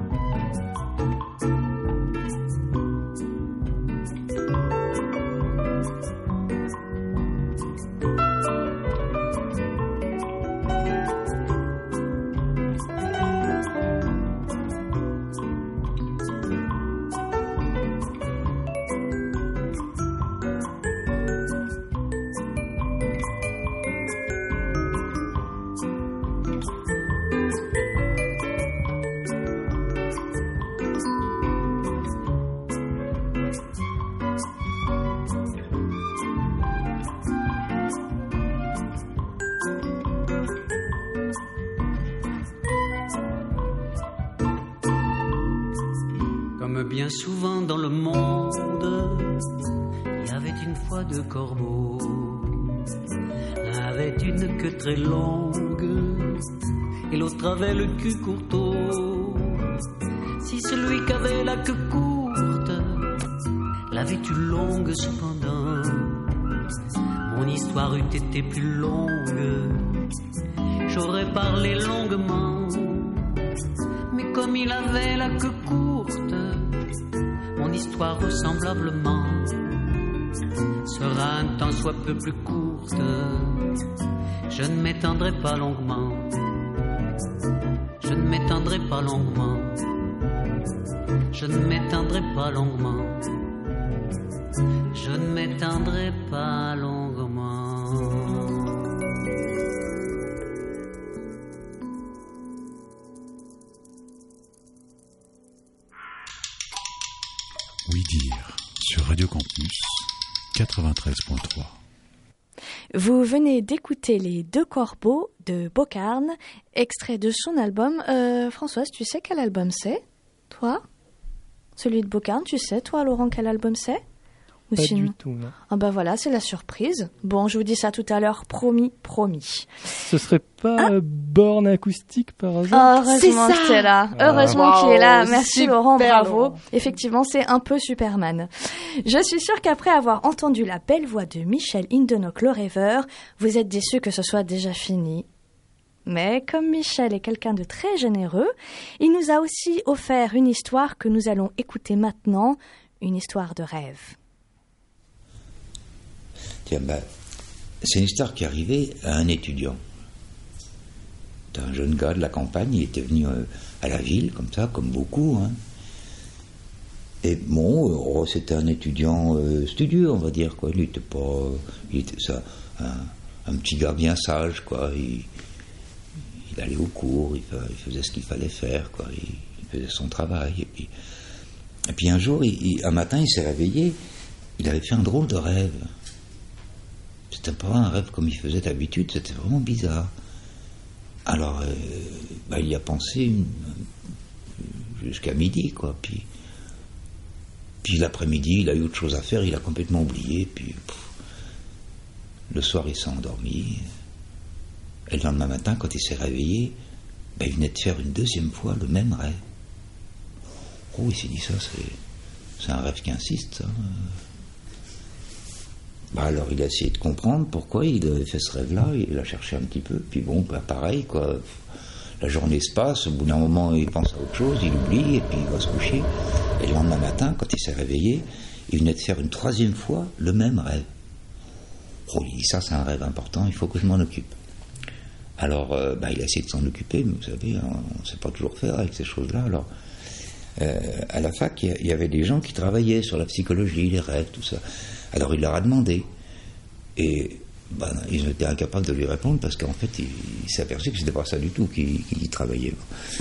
Bien souvent dans le monde, il y avait une fois deux corbeaux. L'un avait une queue très longue et l'autre avait le cul courteau. Si celui qui avait la queue courte l'avait eu longue cependant, mon histoire eût été plus longue, j'aurais parlé longuement. Mais comme il avait la queue courte, mon histoire vraisemblablement sera un tant soit peu plus courte. Je ne m'étendrai pas longuement. Je ne m'étendrai pas longuement. Je ne m'étendrai pas longuement. Je ne m'étendrai pas longuement. Oui dire sur Radio Campus 93.3. Vous venez d'écouter Les Deux Corbeaux de Bocarn, extrait de son album. Françoise, tu sais quel album c'est, toi? Celui de Bocarn, tu sais, toi, Laurent, quel album c'est? Ou Pas sinon... du tout, non. Ah bah voilà, c'est la surprise. Bon, je vous dis ça tout à l'heure, promis. Ce serait pas borne acoustique par hasard? Heureusement que t'es là. Heureusement qu'il est là. Merci super, Laurent, bravo. Laurent. Effectivement, c'est un peu Superman. Je suis sûre qu'après avoir entendu la belle voix de Michel Hindenock le rêveur, vous êtes déçus que ce soit déjà fini. Mais comme Michel est quelqu'un de très généreux, il nous a aussi offert une histoire que nous allons écouter maintenant, une histoire de rêve. Tiens, c'est une histoire qui arrivait à un étudiant. C'était un jeune gars de la campagne, il était venu à la ville, comme ça, comme beaucoup. Hein. Et bon, c'était un étudiant studieux, on va dire, quoi. Il était pas... Il était ça, un petit gars bien sage, quoi. Il allait au cours, il faisait ce qu'il fallait faire, quoi. Il faisait son travail. Et puis un jour, un matin, il s'est réveillé, il avait fait un drôle de rêve. C'était pas un rêve comme il faisait d'habitude, c'était vraiment bizarre. Alors, il y a pensé jusqu'à midi, quoi. Puis l'après-midi, il a eu autre chose à faire, il a complètement oublié. Puis le soir, il s'est endormi. Et le lendemain matin, quand il s'est réveillé, il venait de faire une deuxième fois le même rêve. Oh, il s'est dit ça, c'est un rêve qui insiste, ça. Alors il a essayé de comprendre pourquoi il avait fait ce rêve-là, il a cherché un petit peu, puis bon, pareil, quoi. La journée se passe, au bout d'un moment il pense à autre chose, il oublie, et puis il va se coucher. Et le lendemain matin, quand il s'est réveillé, il venait de faire une troisième fois le même rêve. Oh, il dit ça, c'est un rêve important, il faut que je m'en occupe. Alors, il a essayé de s'en occuper, mais vous savez, on ne sait pas toujours faire avec ces choses-là. Alors, à la fac, il y avait des gens qui travaillaient sur la psychologie, les rêves, tout ça. Alors il leur a demandé, et ils ont été incapables de lui répondre parce qu'en fait il s'est aperçu que c'était pas ça du tout qu'il travaillait.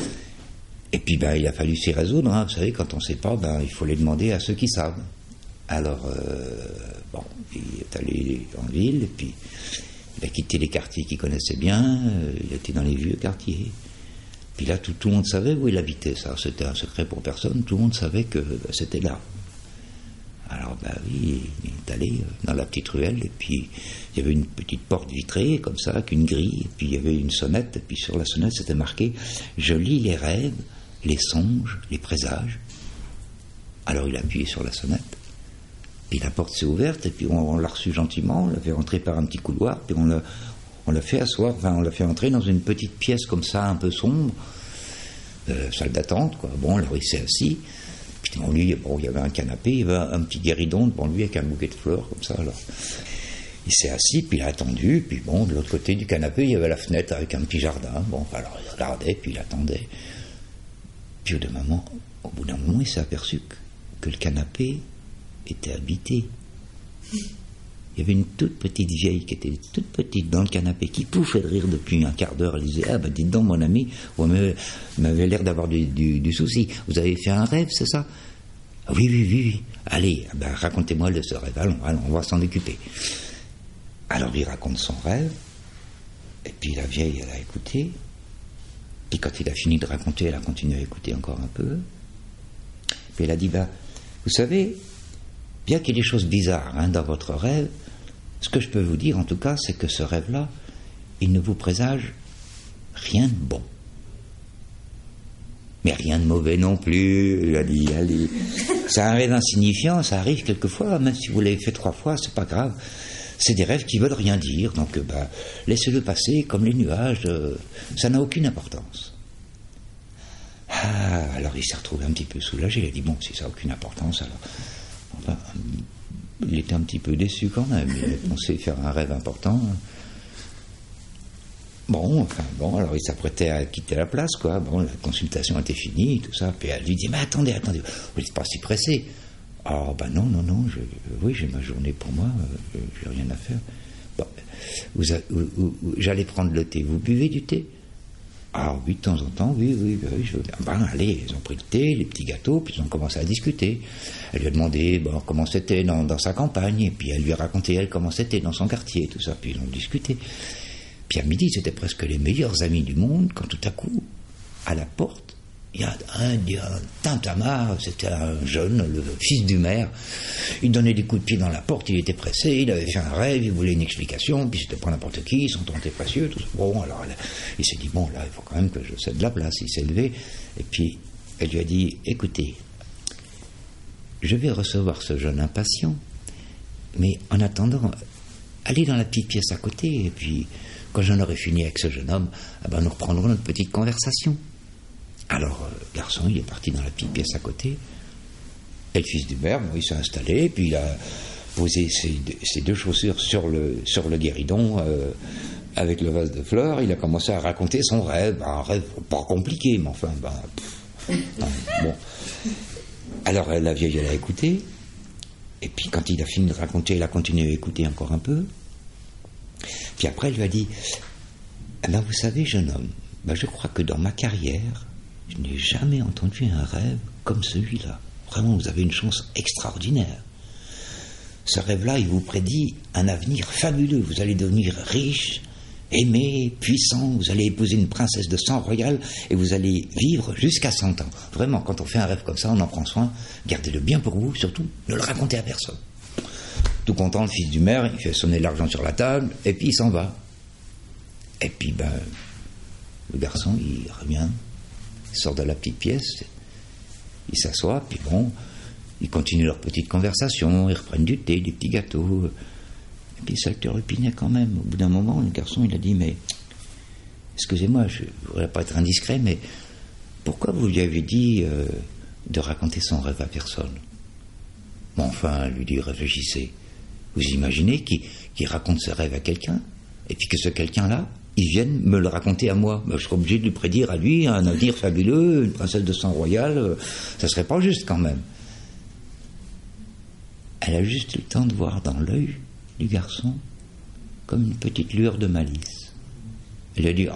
Et puis il a fallu s'y résoudre, hein. Vous savez, quand on ne sait pas, il faut les demander à ceux qui savent. Alors il est allé en ville, et puis il a quitté les quartiers qu'il connaissait bien, il était dans les vieux quartiers. Puis là tout le monde savait où il habitait, ça c'était un secret pour personne, tout le monde savait que c'était là. Alors, il est allé dans la petite ruelle, et puis il y avait une petite porte vitrée, comme ça, avec une grille, et puis il y avait une sonnette, et puis sur la sonnette, c'était marqué « Je lis les rêves, les songes, les présages ». Alors il a appuyé sur la sonnette, puis la porte s'est ouverte, et puis on l'a reçu gentiment, on l'a fait rentrer par un petit couloir, puis on l'a fait asseoir, on l'a fait entrer dans une petite pièce comme ça, un peu sombre, salle d'attente, quoi. Bon, alors il s'est assis. Puis devant lui, il y avait un canapé, il y avait un petit guéridon devant lui avec un bouquet de fleurs, comme ça. Alors, il s'est assis, puis il a attendu, puis de l'autre côté du canapé, il y avait la fenêtre avec un petit jardin. Bon, alors il regardait, puis il attendait. Puis au bout d'un moment, il s'est aperçu que le canapé était habité. Il y avait une toute petite vieille qui était toute petite dans le canapé, qui pouffait de rire depuis un quart d'heure. Elle disait « Ah, dites donc, mon ami, vous m'avez l'air d'avoir du souci. Vous avez fait un rêve, c'est ça ?»« Oui. Allez, racontez-moi ce rêve. Allons, on va s'en occuper. » Alors, il raconte son rêve, et puis la vieille, elle a écouté. Puis quand il a fini de raconter, elle a continué à écouter encore un peu. Puis elle a dit « vous savez, bien qu'il y ait des choses bizarres dans votre rêve, ce que je peux vous dire, en tout cas, c'est que ce rêve-là, il ne vous présage rien de bon. Mais rien de mauvais non plus. Allez. C'est un rêve insignifiant, ça arrive quelquefois, même si vous l'avez fait 3 fois, c'est pas grave. C'est des rêves qui veulent rien dire, donc laissez-le passer comme les nuages, ça n'a aucune importance. Alors il s'est retrouvé un petit peu soulagé, il a dit, bon, si ça n'a aucune importance, alors... il était un petit peu déçu quand même. Il avait pensé faire un rêve important. Bon, alors il s'apprêtait à quitter la place, quoi. Bon, la consultation était finie, tout ça. Puis elle lui dit, mais attendez, vous n'êtes pas si pressé. Ah, non, oui, j'ai ma journée pour moi, j'ai rien à faire. Bon, j'allais prendre le thé. Vous buvez du thé? Ah oui, de temps en temps, oui, je veux bien. Allez, ils ont pris le thé, les petits gâteaux, puis ils ont commencé à discuter. Elle lui a demandé comment c'était dans sa campagne, et puis elle lui a raconté, elle, comment c'était dans son quartier, tout ça, puis ils ont discuté. Puis à midi, c'était presque les meilleurs amis du monde, quand tout à coup, à la porte, il y a un tintamarre, c'était un jeune, le fils du maire. Il donnait des coups de pied dans la porte, il était pressé, il avait fait un rêve, il voulait une explication, puis c'était pas n'importe qui, ils sont tentés précieux, tout ça. Bon, alors il s'est dit, bon, là, il faut quand même que je cède la place. Il s'est levé, et puis elle lui a dit, écoutez, je vais recevoir ce jeune impatient, mais en attendant, allez dans la petite pièce à côté, et puis quand j'en aurai fini avec ce jeune homme, nous reprendrons notre petite conversation. Alors, le garçon, il est parti dans la petite pièce à côté. Et le fils du maire, il s'est installé, puis il a posé ses deux chaussures sur le guéridon avec le vase de fleurs. Il a commencé à raconter son rêve. Un rêve pas compliqué, mais enfin, bon. Alors, la vieille, elle a écouté. Et puis, quand il a fini de raconter, elle a continué à écouter encore un peu. Puis après, elle lui a dit, vous savez, jeune homme, je crois que dans ma carrière, je n'ai jamais entendu un rêve comme celui-là. Vraiment, vous avez une chance extraordinaire. Ce rêve-là, il vous prédit un avenir fabuleux. Vous allez devenir riche, aimé, puissant. Vous allez épouser une princesse de sang royal et vous allez vivre jusqu'à 100 ans. Vraiment, quand on fait un rêve comme ça, on en prend soin. Gardez-le bien pour vous, surtout, ne le racontez à personne. Tout content, le fils du maire, il fait sonner l'argent sur la table et puis il s'en va. Et puis, le garçon, il revient. Il sort de la petite pièce, il s'assoit, puis bon, ils continuent leur petite conversation, ils reprennent du thé, des petits gâteaux. Et puis ça le turlupinait quand même. Au bout d'un moment, le garçon, il a dit, mais, excusez-moi, je ne voudrais pas être indiscret, mais pourquoi vous lui avez dit de raconter son rêve à personne? Bon, enfin, lui dit, réfléchissez. Vous imaginez qu'il raconte ce rêve à quelqu'un, et puis que ce quelqu'un-là, ils viennent me le raconter à moi. Je serais obligé de lui prédire à lui un avenir fabuleux, une princesse de sang royal. Ça serait pas juste quand même. Elle a juste eu le temps de voir dans l'œil du garçon comme une petite lueur de malice. Elle a dit,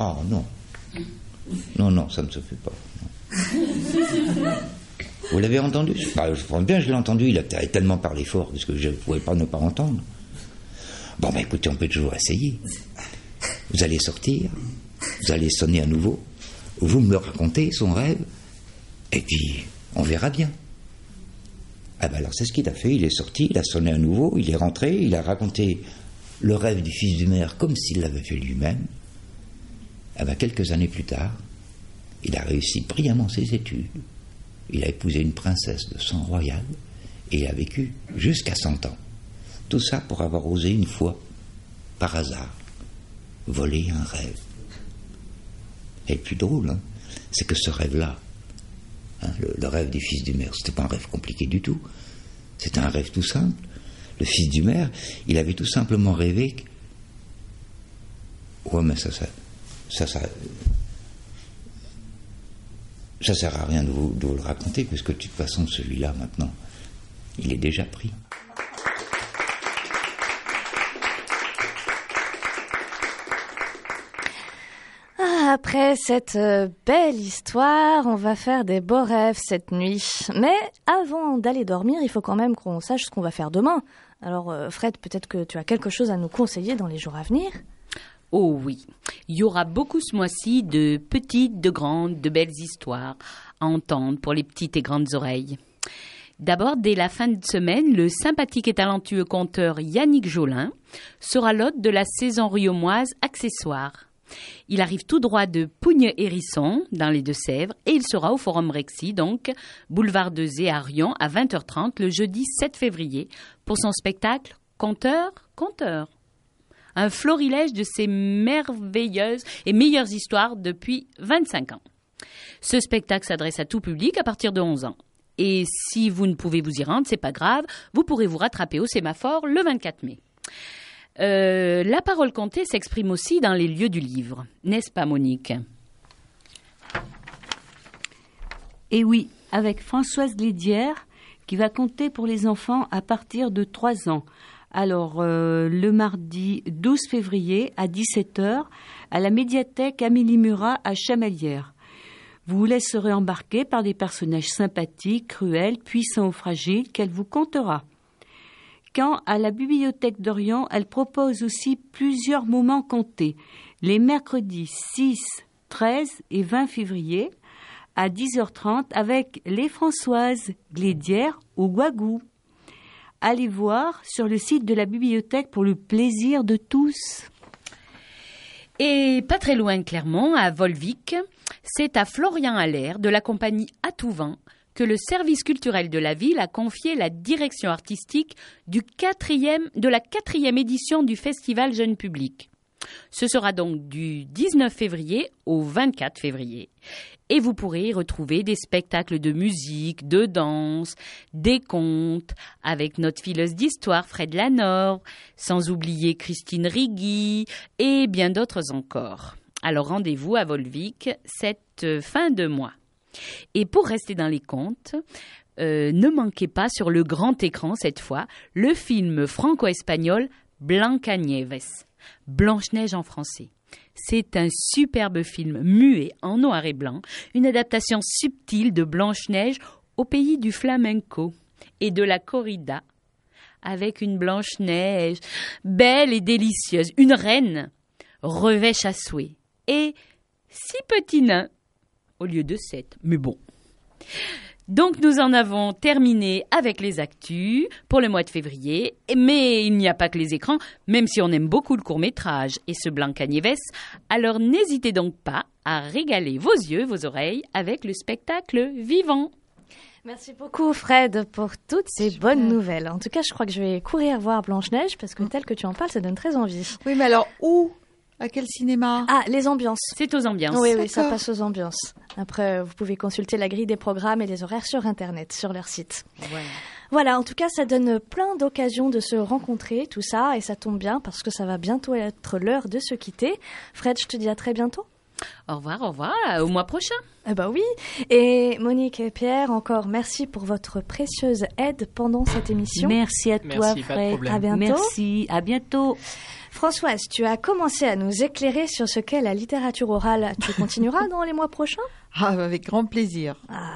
non, ça ne se fait pas. Non. Vous l'avez entendu? Je pense bien, je l'ai entendu. Il a tellement parlé fort parce que je ne pouvais pas ne pas entendre. Bon, écoutez, on peut toujours essayer. Vous allez sortir, vous allez sonner à nouveau, vous me le racontez, son rêve, et puis on verra bien. Alors c'est ce qu'il a fait, il est sorti, il a sonné à nouveau, il est rentré, il a raconté le rêve du fils du maire comme s'il l'avait fait lui-même. Quelques années plus tard, il a réussi brillamment ses études, il a épousé une princesse de sang royal, et il a vécu jusqu'à 100 ans. Tout ça pour avoir osé une fois, par hasard, voler un rêve. Et le plus drôle, c'est que ce rêve-là, le rêve du fils du maire, c'était pas un rêve compliqué du tout. C'était un rêve tout simple. Le fils du maire, il avait tout simplement rêvé. Ouais, mais ça sert à rien de vous le raconter, puisque de toute façon, celui-là, maintenant, il est déjà pris. Après cette belle histoire, on va faire des beaux rêves cette nuit. Mais avant d'aller dormir, il faut quand même qu'on sache ce qu'on va faire demain. Alors Fred, peut-être que tu as quelque chose à nous conseiller dans les jours à venir? Oh oui, il y aura beaucoup ce mois-ci de petites, de grandes, de belles histoires à entendre pour les petites et grandes oreilles. D'abord, dès la fin de semaine, le sympathique et talentueux conteur Yannick Jolin sera l'hôte de la saison riaumoise Accessoires. Il arrive tout droit de Pougne-Hérisson, dans les Deux-Sèvres, et il sera au Forum Rexy, donc boulevard de Zé à Rion, à 20h30, le jeudi 7 février, pour son spectacle Conteur. Un florilège de ses merveilleuses et meilleures histoires depuis 25 ans. Ce spectacle s'adresse à tout public à partir de 11 ans. Et si vous ne pouvez vous y rendre, c'est pas grave, vous pourrez vous rattraper au sémaphore le 24 mai. La parole comptée s'exprime aussi dans les lieux du livre, n'est-ce pas Monique ? Et oui, avec Françoise Glédière, qui va compter pour les enfants à partir de 3 ans. Alors, le mardi 12 février à 17h, à la médiathèque Amélie Murat à Chamalières. Vous vous laisserez embarquer par des personnages sympathiques, cruels, puissants ou fragiles qu'elle vous contera. Quand, à la Bibliothèque d'Orient, elle propose aussi plusieurs moments comptés, les mercredis 6, 13 et 20 février, à 10h30 avec les Françoises Glédière au Guagou. Allez voir sur le site de la bibliothèque pour le plaisir de tous. Et pas très loin de Clermont, à Volvic, c'est à Florian Allaire de la compagnie À tout vent que le service culturel de la ville a confié la direction artistique de la 4e édition du Festival Jeune Public. Ce sera donc du 19 février au 24 février. Et vous pourrez y retrouver des spectacles de musique, de danse, des contes, avec notre fileuse d'histoire Fred Lanor, sans oublier Christine Rigui et bien d'autres encore. Alors rendez-vous à Volvic cette fin de mois. Et pour rester dans les contes, ne manquez pas sur le grand écran cette fois le film franco-espagnol Blancanieves, Blanche-Neige en français. C'est un superbe film muet en noir et blanc, une adaptation subtile de Blanche-Neige au pays du flamenco et de la corrida, avec une Blanche-Neige belle et délicieuse, une reine revêche à souhait et 6 petits nains au lieu de 7, mais bon. Donc nous en avons terminé avec les actus pour le mois de février, mais il n'y a pas que les écrans, même si on aime beaucoup le court-métrage et ce Blancanieves, alors n'hésitez donc pas à régaler vos yeux, vos oreilles avec le spectacle vivant. Merci beaucoup Fred pour toutes ces bonnes nouvelles. En tout cas, je crois que je vais courir voir Blanche-Neige parce que tel que tu en parles, ça donne très envie. Oui, mais alors où ? À quel cinéma ? Ah, les ambiances. C'est aux ambiances. Oui, ça passe aux ambiances. Après, vous pouvez consulter la grille des programmes et les horaires sur Internet, sur leur site. Ouais. Voilà, en tout cas, ça donne plein d'occasions de se rencontrer, tout ça, et ça tombe bien parce que ça va bientôt être l'heure de se quitter. Fred, je te dis à très bientôt. Au revoir, au mois prochain. Eh ben oui. Et Monique et Pierre, encore merci pour votre précieuse aide pendant cette émission. Merci à toi, Fred. À bientôt. Merci, à bientôt. Françoise, tu as commencé à nous éclairer sur ce qu'est la littérature orale. Tu continueras dans les mois prochains ? Ah, avec grand plaisir. Ah.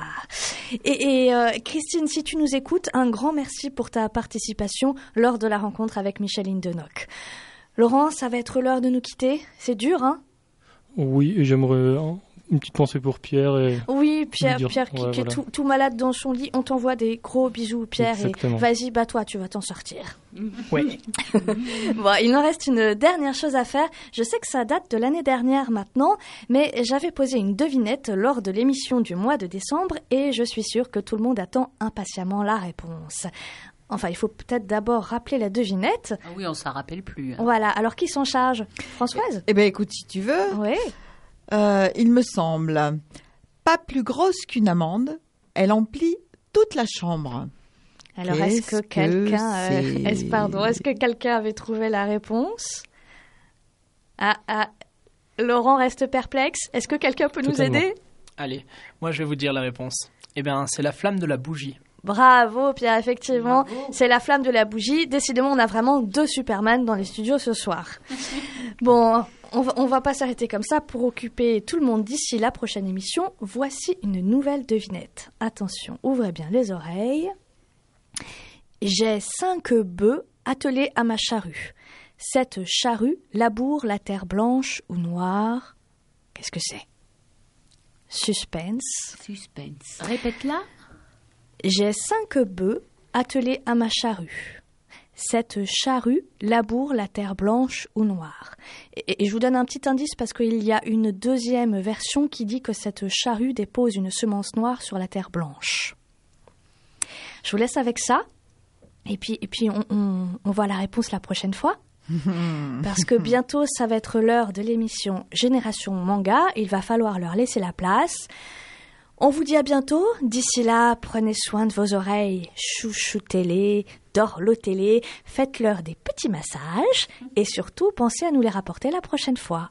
Et Christine, si tu nous écoutes, un grand merci pour ta participation lors de la rencontre avec Micheline Denoc. Laurent, ça va être l'heure de nous quitter. C'est dur, hein ? Oui, et j'aimerais une petite pensée pour Pierre. Oui, Pierre qui est tout malade dans son lit. On t'envoie des gros bisous, Pierre. Exactement. Et vas-y, bats-toi, tu vas t'en sortir. Oui. Bon, il nous reste une dernière chose à faire. Je sais que ça date de l'année dernière maintenant, mais j'avais posé une devinette lors de l'émission du mois de décembre et je suis sûre que tout le monde attend impatiemment la réponse. Enfin, il faut peut-être d'abord rappeler la devinette. Ah oui, on s'en rappelle plus. Hein. Voilà, alors qui s'en charge ? Françoise ? Eh bien, écoute, si tu veux. Oui. Il me semble, pas plus grosse qu'une amande, elle emplit toute la chambre. Alors, est-ce que quelqu'un avait trouvé la réponse ? Laurent reste perplexe. Est-ce que quelqu'un peut nous aider ? Allez, moi je vais vous dire la réponse. Eh bien, c'est la flamme de la bougie. Bravo Pierre, effectivement, c'est la flamme de la bougie. Décidément, on a vraiment 2 Superman dans les studios ce soir. Bon, on va pas s'arrêter comme ça pour occuper tout le monde d'ici la prochaine émission. Voici une nouvelle devinette. Attention, ouvrez bien les oreilles. J'ai 5 bœufs attelés à ma charrue. Cette charrue laboure la terre blanche ou noire. Qu'est-ce que c'est ? Suspense. Répète-la. J'ai 5 bœufs attelés à ma charrue. Cette charrue laboure la terre blanche ou noire. Et je vous donne un petit indice parce qu'il y a une deuxième version qui dit que cette charrue dépose une semence noire sur la terre blanche. Je vous laisse avec ça. Et puis on voit la réponse la prochaine fois. Parce que bientôt, ça va être l'heure de l'émission Génération Manga. Il va falloir leur laisser la place. On vous dit à bientôt. D'ici là, prenez soin de vos oreilles. Chouchoutez-les, dorlotez-les, faites-leur des petits massages et surtout, pensez à nous les rapporter la prochaine fois.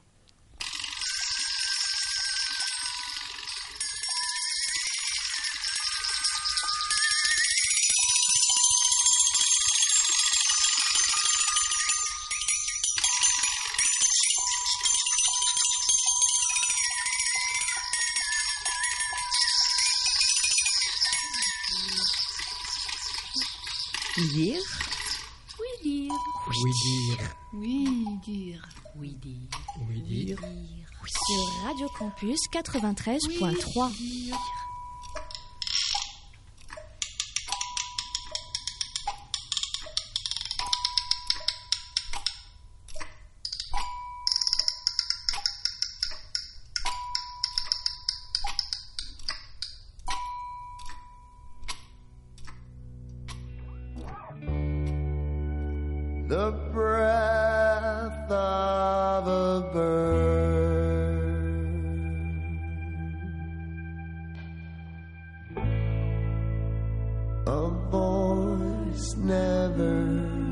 Dire. Oui dire. Oui dire. Oui dire. Oui dire. Oui dire. Sur Radio Campus 93.3. The breath of a bird, a voice never